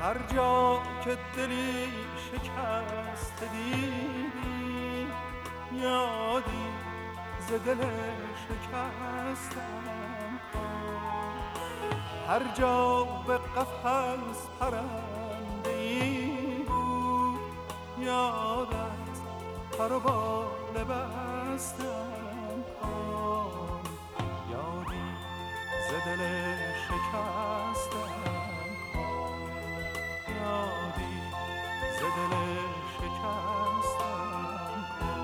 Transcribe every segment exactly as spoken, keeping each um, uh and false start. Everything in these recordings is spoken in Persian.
هر جا که دلی شکست دیدی یادی ز دل شکستم، هر جا به قفس پرنده ای بود یادت پر و بال بستم، یادی ز دل شکستم، یادی ز دل شکستم.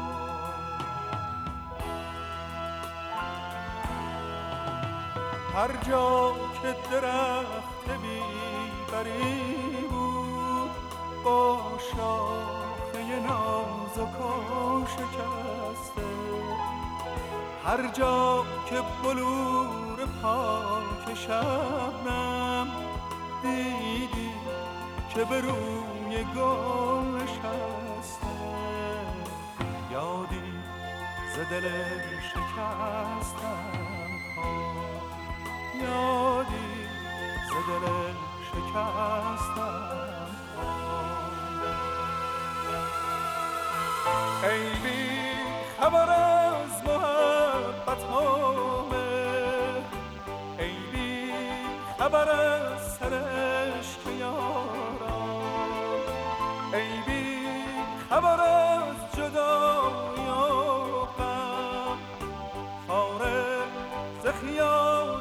هر جا که درخت بیبری بود با شاخه نازک و شکسته، هر جا که بلور پاک شبنم دیدی که به روی گل نشسته، یادی ز دل شکستم، یادی ز دل شکستم. ای بی خبر از محبتامه، ای بی خبر از سرش که یارم، ای بی خبر از جدایی و غم، فارغ ز خیال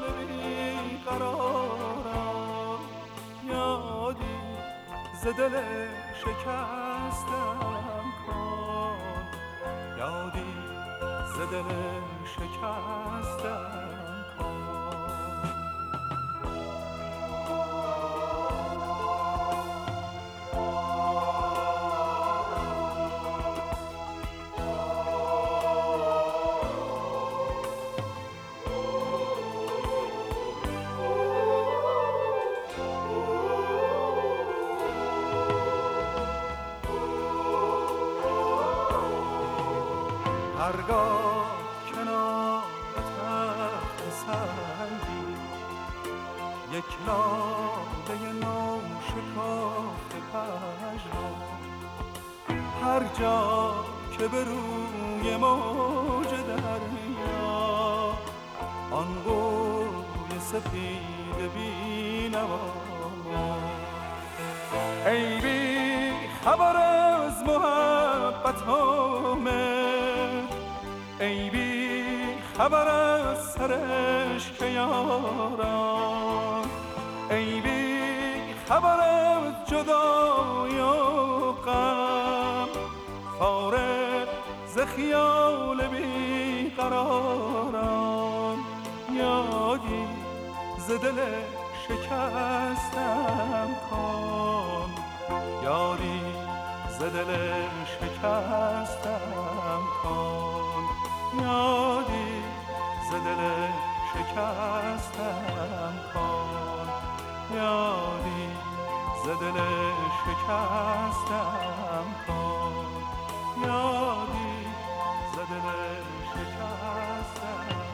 بیقرارم، یادی ز دل شکستم کن، یادی ز دل شکستم کن. هرگاه کنار تخت سنگی یک لاله نو شکافته پژمرد، هر جا که به روی موج دریا آن گوی سپید بی‌نوا، ای بی خبر از محبتامه، ای بی خبر از سرش که یارم، ای بی خبر از جدایی و غم، فارغ ز خیال بیقرارم، یادی ز دل شکستم کن، یادی ز دل شکستم کن، یادی ز دل شکستم کن، یادی ز دل شکستم کن، یادی ز دل شکستم